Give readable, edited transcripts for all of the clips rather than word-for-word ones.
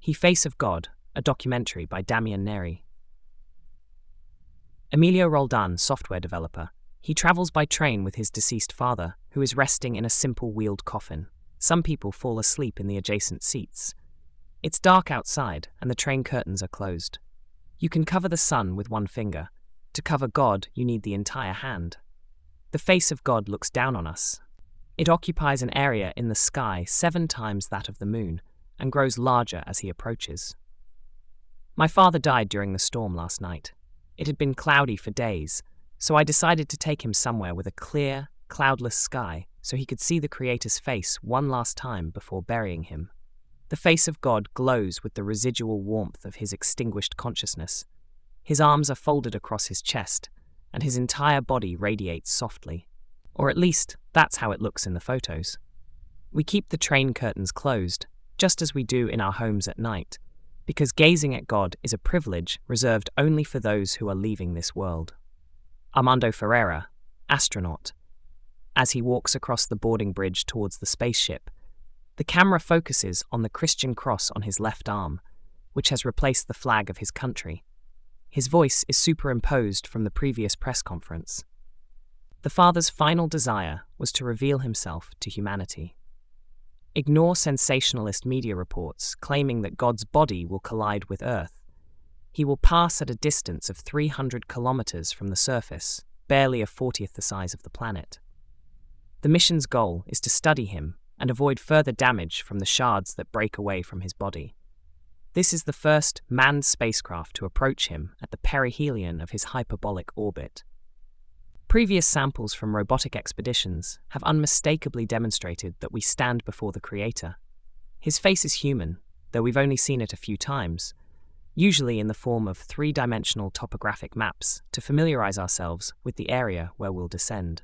He Face of God, a documentary by Damian Neri. Emilio Roldan, software developer. He travels by train with his deceased father, who is resting in a simple wheeled coffin. Some people fall asleep in the adjacent seats. It's dark outside, and the train curtains are closed. You can cover the sun with one finger. To cover God, you need the entire hand. The face of God looks down on us. It occupies an area in the sky 7 times that of the moon, and grows larger as he approaches. My father died during the storm last night. It had been cloudy for days, so I decided to take him somewhere with a clear, cloudless sky so he could see the Creator's face one last time before burying him. The face of God glows with the residual warmth of his extinguished consciousness. His arms are folded across his chest, and his entire body radiates softly. Or at least, that's how it looks in the photos. We keep the train curtains closed, just as we do in our homes at night, because gazing at God is a privilege reserved only for those who are leaving this world. Armando Ferreira, astronaut. As he walks across the boarding bridge towards the spaceship, the camera focuses on the Christian cross on his left arm, which has replaced the flag of his country. His voice is superimposed from the previous press conference. The father's final desire was to reveal himself to humanity. Ignore sensationalist media reports claiming that God's body will collide with Earth. He will pass at a distance of 300 kilometers from the surface, barely a 40th the size of the planet. The mission's goal is to study him and avoid further damage from the shards that break away from his body. This is the first manned spacecraft to approach him at the perihelion of his hyperbolic orbit. Previous samples from robotic expeditions have unmistakably demonstrated that we stand before the Creator. His face is human, though we've only seen it a few times, usually in the form of 3-dimensional topographic maps to familiarize ourselves with the area where we'll descend.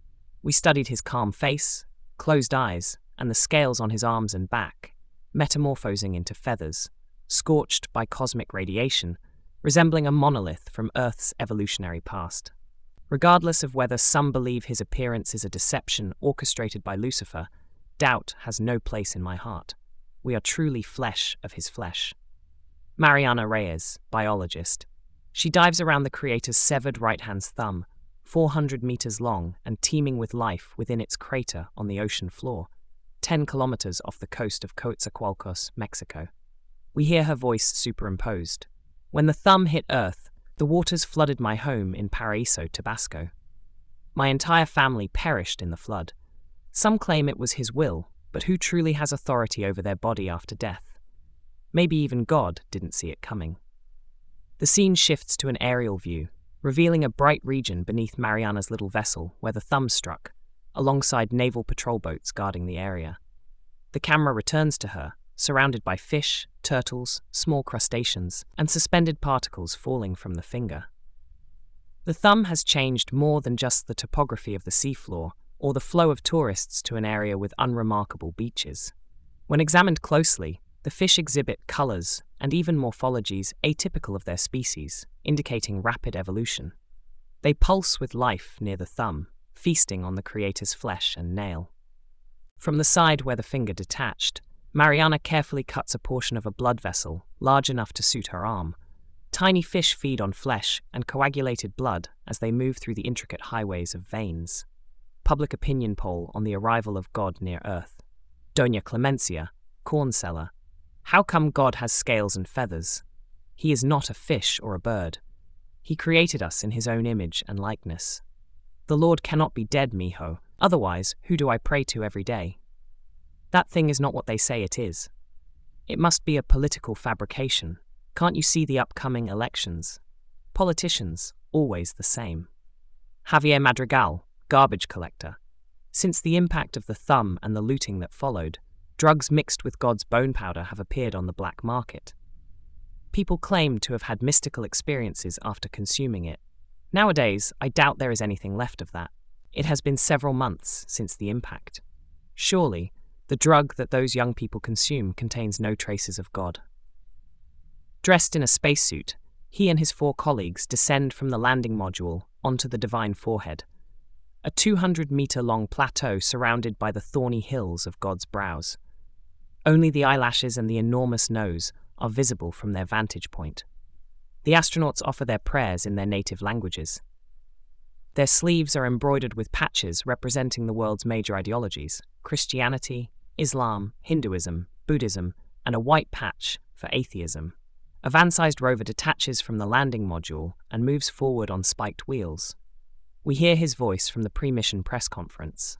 We studied his calm face, closed eyes, and the scales on his arms and back, metamorphosing into feathers, scorched by cosmic radiation, resembling a monolith from Earth's evolutionary past. Regardless of whether some believe his appearance is a deception orchestrated by Lucifer, doubt has no place in my heart. We are truly flesh of his flesh. Mariana Reyes, biologist. She dives around the Creator's severed right-hand thumb, 400 meters long and teeming with life within its crater on the ocean floor, 10 kilometers off the coast of Coatzacoalcos, Mexico. We hear her voice superimposed. When the thumb hit Earth, the waters flooded my home in Paraíso, Tabasco. My entire family perished in the flood. Some claim it was his will, but who truly has authority over their body after death? Maybe even God didn't see it coming. The scene shifts to an aerial view, revealing a bright region beneath Mariana's little vessel where the thumb struck, alongside naval patrol boats guarding the area. The camera returns to her, surrounded by fish, turtles, small crustaceans, and suspended particles falling from the finger. The thumb has changed more than just the topography of the seafloor or the flow of tourists to an area with unremarkable beaches. When examined closely, the fish exhibit colors and even morphologies atypical of their species, indicating rapid evolution. They pulse with life near the thumb, feasting on the Creator's flesh and nail. From the side where the finger detached, Mariana carefully cuts a portion of a blood vessel large enough to suit her arm. Tiny fish feed on flesh and coagulated blood as they move through the intricate highways of veins. Public opinion poll on the arrival of God near Earth. Doña Clemencia, corn seller. How come God has scales and feathers? He is not a fish or a bird. He created us in his own image and likeness. The Lord cannot be dead, mijo. Otherwise, who do I pray to every day? That thing is not what they say it is. It must be a political fabrication. Can't you see the upcoming elections? Politicians, always the same. Javier Madrigal, garbage collector. Since the impact of the thumb and the looting that followed, drugs mixed with God's bone powder have appeared on the black market. People claim to have had mystical experiences after consuming it. Nowadays, I doubt there is anything left of that. It has been several months since the impact. Surely, the drug that those young people consume contains no traces of God. Dressed in a spacesuit, he and his 4 colleagues descend from the landing module onto the divine forehead, a 200-meter-long plateau surrounded by the thorny hills of God's brows. Only the eyelashes and the enormous nose are visible from their vantage point. The astronauts offer their prayers in their native languages. Their sleeves are embroidered with patches representing the world's major ideologies: Christianity, Islam, Hinduism, Buddhism, and a white patch for atheism. A van-sized rover detaches from the landing module and moves forward on spiked wheels. We hear his voice from the pre-mission press conference.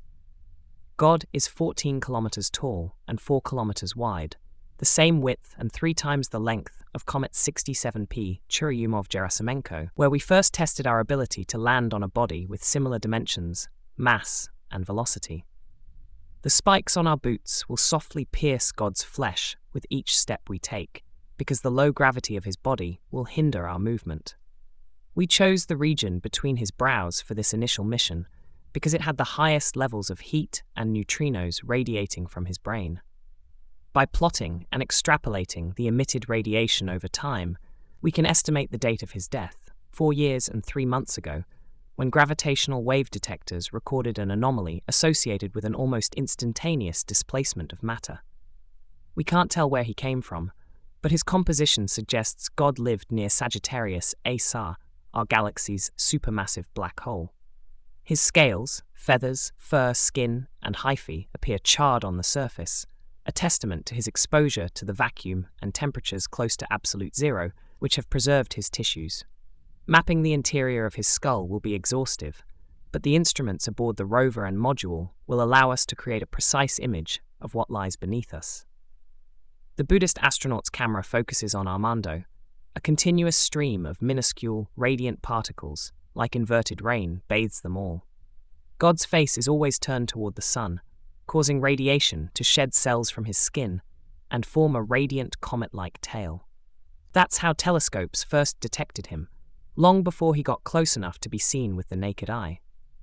God is 14 kilometers tall and 4 kilometers wide, the same width and 3 times the length of Comet 67P Churyumov-Gerasimenko, where we first tested our ability to land on a body with similar dimensions, mass, and velocity. The spikes on our boots will softly pierce God's flesh with each step we take, because the low gravity of his body will hinder our movement. We chose the region between his brows for this initial mission because it had the highest levels of heat and neutrinos radiating from his brain. By plotting and extrapolating the emitted radiation over time, we can estimate the date of his death, 4 years and 3 months ago, when gravitational wave detectors recorded an anomaly associated with an almost instantaneous displacement of matter. We can't tell where he came from, but his composition suggests God lived near Sagittarius A SAR, our galaxy's supermassive black hole. His scales, feathers, fur, skin, and hyphae appear charred on the surface, a testament to his exposure to the vacuum and temperatures close to absolute zero, which have preserved his tissues. Mapping the interior of his skull will be exhaustive, but the instruments aboard the rover and module will allow us to create a precise image of what lies beneath us. The Buddhist astronaut's camera focuses on Armando, a continuous stream of minuscule, radiant particles, like inverted rain, bathes them all. God's face is always turned toward the sun, causing radiation to shed cells from his skin and form a radiant comet-like tail. That's how telescopes first detected him, long before he got close enough to be seen with the naked eye.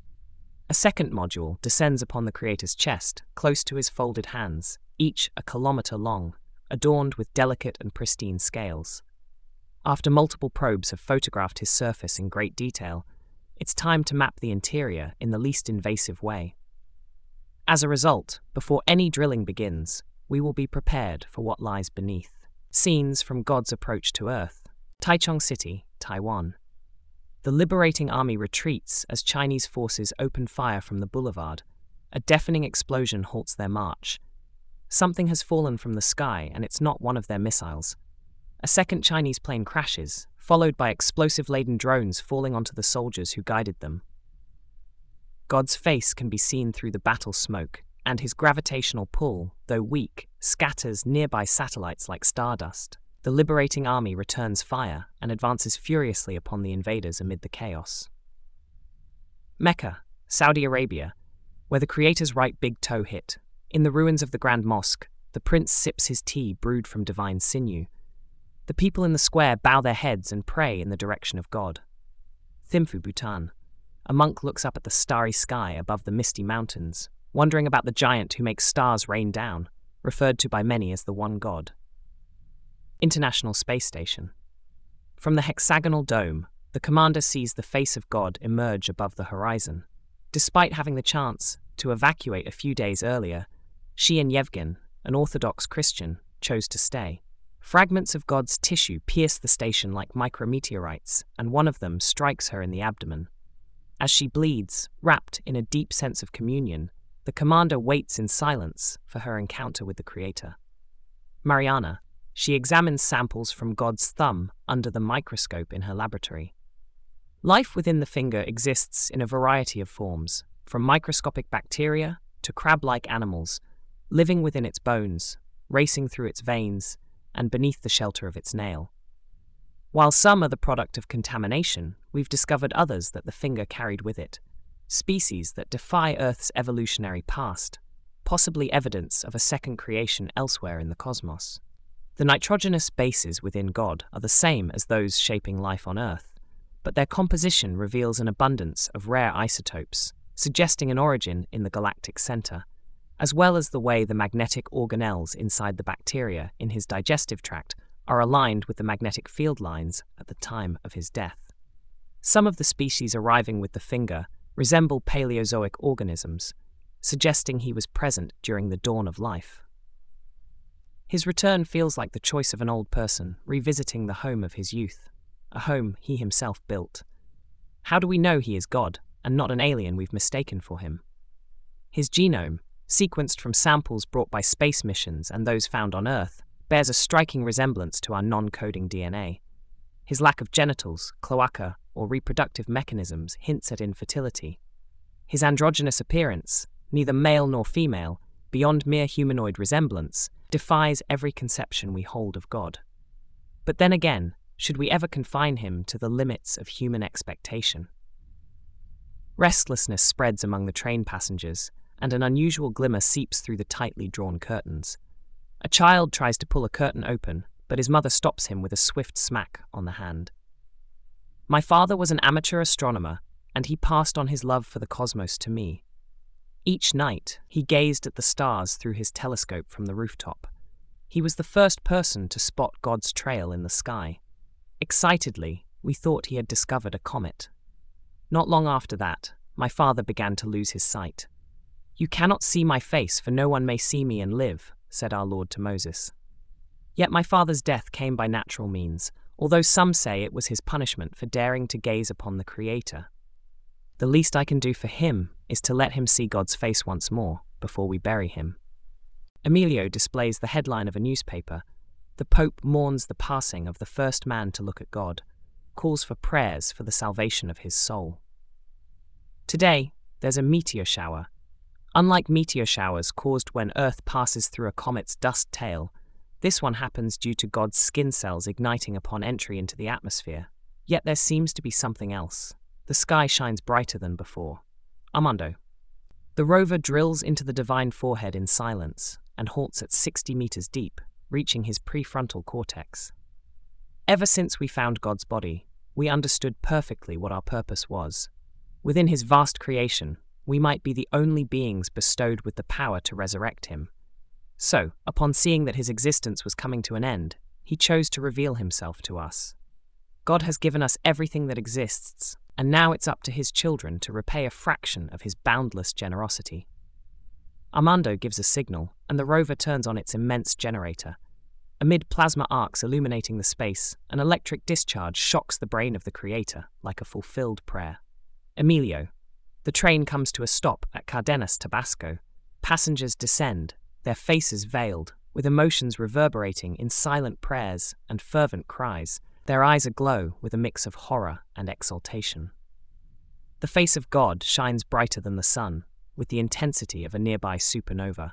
A second module descends upon the creator's chest, close to his folded hands, each a kilometer long, adorned with delicate and pristine scales. After multiple probes have photographed his surface in great detail, it's time to map the interior in the least invasive way. As a result, before any drilling begins, we will be prepared for what lies beneath. Scenes from God's approach to Earth. Taichung City, Taiwan. The Liberating Army retreats as Chinese forces open fire from the boulevard. A deafening explosion halts their march. Something has fallen from the sky, and it's not one of their missiles. A second Chinese plane crashes, followed by explosive-laden drones falling onto the soldiers who guided them. God's face can be seen through the battle smoke, and his gravitational pull, though weak, scatters nearby satellites like stardust. The Liberating Army returns fire and advances furiously upon the invaders amid the chaos. Mecca, Saudi Arabia, where the creator's right big toe hit. In the ruins of the Grand Mosque, the prince sips his tea brewed from divine sinew. The people in the square bow their heads and pray in the direction of God. Thimphu, Bhutan. A monk looks up at the starry sky above the misty mountains, wondering about the giant who makes stars rain down, referred to by many as the One God. International Space Station. From the hexagonal dome, the commander sees the face of God emerge above the horizon. Despite having the chance to evacuate a few days earlier, she and Yevgen, an Orthodox Christian, chose to stay. Fragments of God's tissue pierce the station like micrometeorites, and one of them strikes her in the abdomen. As she bleeds, wrapped in a deep sense of communion, the commander waits in silence for her encounter with the Creator. Mariana. She examines samples from God's thumb under the microscope in her laboratory. Life within the finger exists in a variety of forms, from microscopic bacteria to crab-like animals, living within its bones, racing through its veins, and beneath the shelter of its nail. While some are the product of contamination, we've discovered others that the finger carried with it, species that defy Earth's evolutionary past, possibly evidence of a second creation elsewhere in the cosmos. The nitrogenous bases within God are the same as those shaping life on Earth, but their composition reveals an abundance of rare isotopes, suggesting an origin in the galactic center, as well as the way the magnetic organelles inside the bacteria in his digestive tract are aligned with the magnetic field lines at the time of his death. Some of the species arriving with the finger resemble Paleozoic organisms, suggesting he was present during the dawn of life. His return feels like the choice of an old person revisiting the home of his youth, a home he himself built. How do we know he is God and not an alien we've mistaken for him? His genome, sequenced from samples brought by space missions and those found on Earth, bears a striking resemblance to our non-coding DNA. His lack of genitals, cloaca, or reproductive mechanisms hints at infertility. His androgynous appearance, neither male nor female, beyond mere humanoid resemblance, defies every conception we hold of God. But then again, should we ever confine him to the limits of human expectation? Restlessness spreads among the train passengers, and an unusual glimmer seeps through the tightly drawn curtains. A child tries to pull a curtain open, but his mother stops him with a swift smack on the hand. My father was an amateur astronomer, and he passed on his love for the cosmos to me. Each night, he gazed at the stars through his telescope from the rooftop. He was the first person to spot God's trail in the sky. Excitedly, we thought he had discovered a comet. Not long after that, my father began to lose his sight. "You cannot see my face, for no one may see me and live," said our Lord to Moses. Yet my father's death came by natural means, although some say it was his punishment for daring to gaze upon the Creator. The least I can do for him is to let him see God's face once more before we bury him. Emilio displays the headline of a newspaper. The Pope mourns the passing of the first man to look at God, calls for prayers for the salvation of his soul. Today, there's a meteor shower. Unlike meteor showers caused when Earth passes through a comet's dust tail, this one happens due to God's skin cells igniting upon entry into the atmosphere. Yet there seems to be something else. The sky shines brighter than before. Armando. The rover drills into the divine forehead in silence and halts at 60 meters deep, reaching his prefrontal cortex. Ever since we found God's body, we understood perfectly what our purpose was. Within his vast creation, we might be the only beings bestowed with the power to resurrect him. So, upon seeing that his existence was coming to an end, he chose to reveal himself to us. God has given us everything that exists, and now it's up to his children to repay a fraction of his boundless generosity. Armando gives a signal, and the rover turns on its immense generator. Amid plasma arcs illuminating the space, an electric discharge shocks the brain of the Creator like a fulfilled prayer. Emilio. The train comes to a stop at Cardenas, Tabasco. Passengers descend, their faces veiled, with emotions reverberating in silent prayers and fervent cries, their eyes aglow with a mix of horror and exultation. The face of God shines brighter than the sun, with the intensity of a nearby supernova.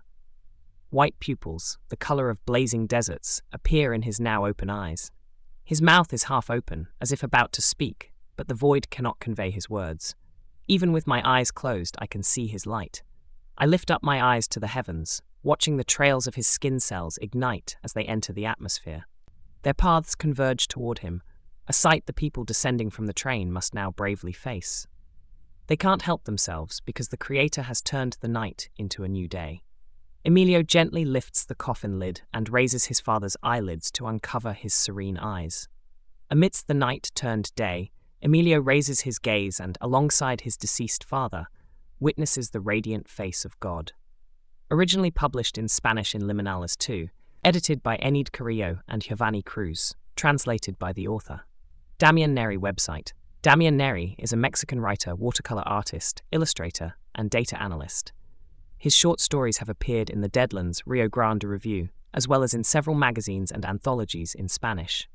White pupils, the color of blazing deserts, appear in his now open eyes. His mouth is half open, as if about to speak, but the void cannot convey his words. Even with my eyes closed, I can see his light. I lift up my eyes to the heavens, watching the trails of his skin cells ignite as they enter the atmosphere. Their paths converge toward him, a sight the people descending from the train must now bravely face. They can't help themselves because the Creator has turned the night into a new day. Emilio gently lifts the coffin lid and raises his father's eyelids to uncover his serene eyes. Amidst the night turned day, Emilio raises his gaze and, alongside his deceased father, witnesses the radiant face of God. Originally published in Spanish in Liminales II, edited by Enid Carrillo and Giovanni Cruz, translated by the author. Damian Neri website. Damian Neri is a Mexican writer, watercolor artist, illustrator, and data analyst. His short stories have appeared in the Deadlands Rio Grande Review, as well as in several magazines and anthologies in Spanish.